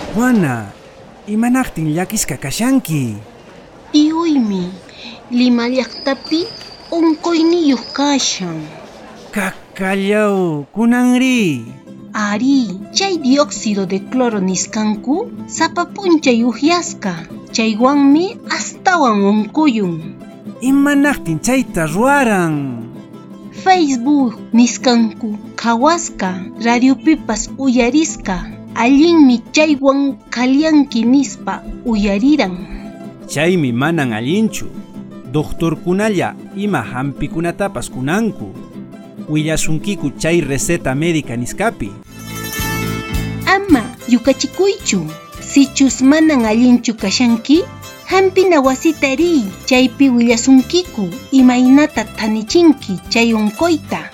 Juana, imanaqtin llakisqa kashanki? Tiyuymi Lima llaqtapi unquyniyuq kashan. Kakallaw, kunanri. Ari, chay dióxido de cloro nisqanku sapa p'unchay uhyasqa. Chaywanmi astawan unquyun. Imanaqtin chayta ruwaran? Facebook nisqanku khawasqa, radiopipas uyarisqa. Allinmi chaywan kalyanki nispa uyariran. Chaymi manan allinchu. Doctorkunalla ima hampikunatapas kunanku. Willasunkiku chay receta médica niskapi. Ama yukachikuychu. Sichus manan allinchu kashanki, hampina wasita riy. Chaypi willasunkiku imaynata thanichinki chay unquyta.